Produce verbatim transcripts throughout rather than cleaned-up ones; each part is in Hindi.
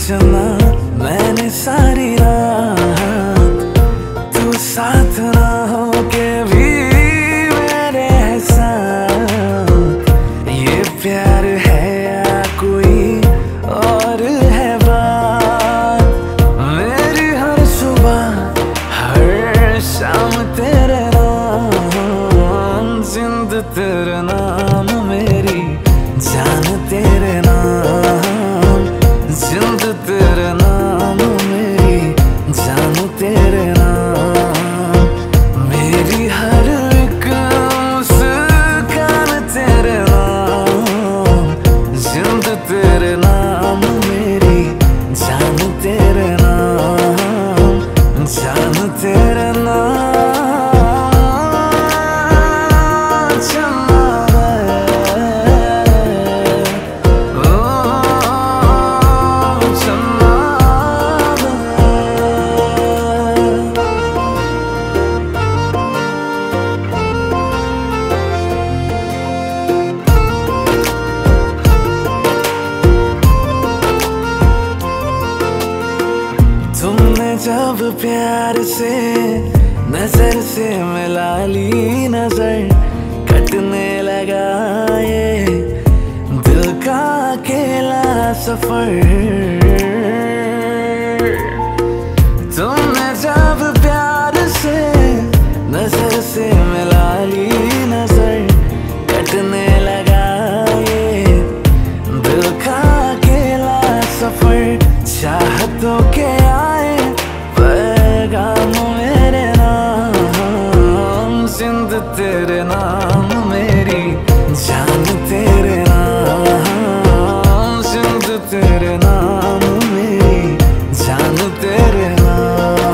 चलना मैंने सारी रात, तू साथ ना हो के भी मेरे साथ। ये प्यार है या कोई और है बात, मेरी हर सुबह हर शाम तेरे नाम, जिंद तेरे नाम मेरी जान तेरे नाम, जिंद तेरे नाम मेरी जान तेरे नाम, मेरी हर एक मुस्कान तेरे नाम, जिंद तेरे नाम मेरी जान तेरे नाम, जान तेरे नाम। तुमने जब प्यार से नजर से मिला ली नजर, कटने लगा ये दिल का अकेला सफर। तुमने जब प्यार से नजर से मिला ली नजर, कटने लगा ये दिल का अकेला सफर। चाहतों के आए पैगाम मेरे नाम, जिंद तेरे नाम मेरी जान तेरे नाम, जिंद तेरे नाम मेरी जान तेरे नाम।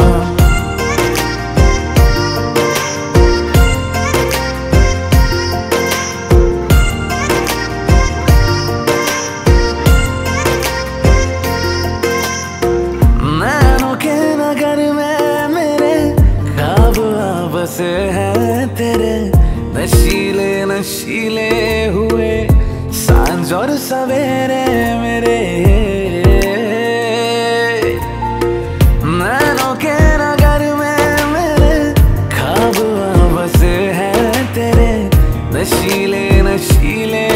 बसे हैं तेरे नशीले नशीले हुए सांझ और सवेरे मेरे, नैनों के नगर में मेरे ख्वाब बसे हैं तेरे नशीले नशीले